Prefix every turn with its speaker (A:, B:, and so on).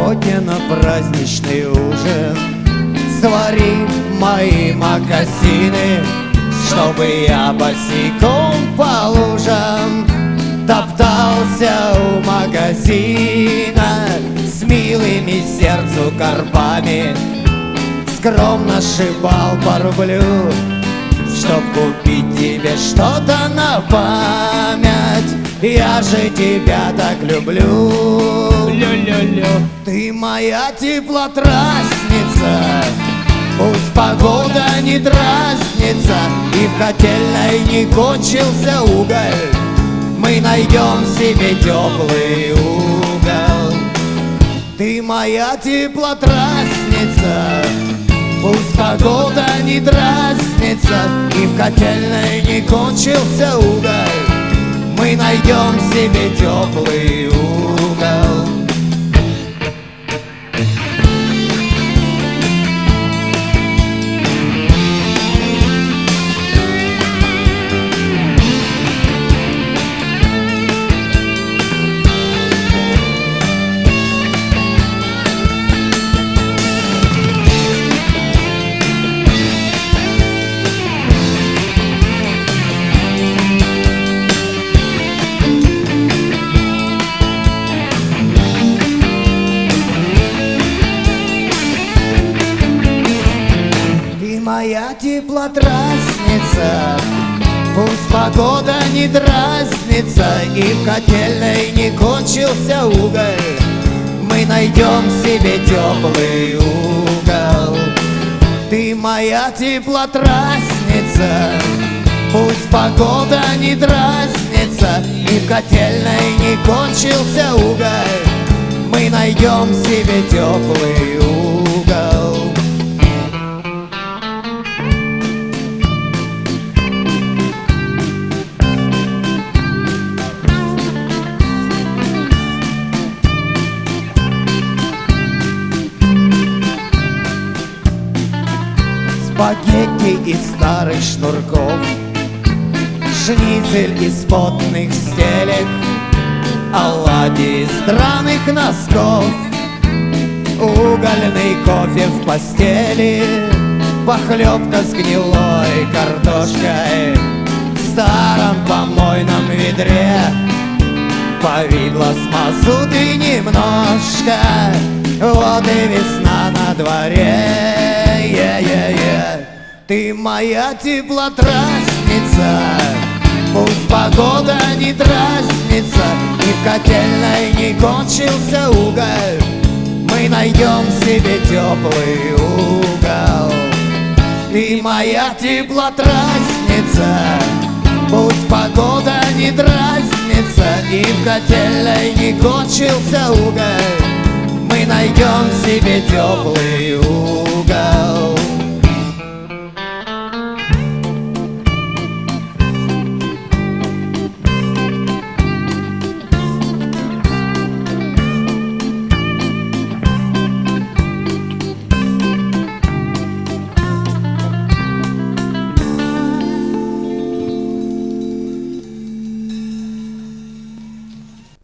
A: сегодня на праздничный ужин свари мои мокасины, чтобы я босиком по лужам топтался у магазина с милыми сердцу карпами. Скромно шибал по рублю, чтоб купить тебе что-то на память. Я же тебя так люблю, лю-лю-лю. Ты моя теплотрасница, пусть погода не дразнится и в котельной не кончился уголь, мы найдем себе теплый угол. Ты моя теплотрасница, пусть погода не дразнится и в котельной не кончился уголь, мы найдем себе теплый угол. Моя теплотрасница, пусть погода не дразнится и в котельной не кончился уголь, мы найдем себе теплый угол. Ты моя теплотрасница, пусть погода не дразнится и в котельной не кончился уголь, мы найдем себе теплый угол. Спагетти из старых шнурков, шницель из потных стелек, оладьи из драных носков, угольный кофе в постели, похлебка с гнилой картошкой в старом помойном ведре, повидло с мазуты немножко, вот и весна на дворе. Ты моя теплотрасница, пусть погода не дразнится и в котельной не кончился уголь, мы найдем себе теплый угол. Ты моя теплотрасница, пусть погода не дразнится и в котельной не кончился уголь, мы найдем себе теплый угол.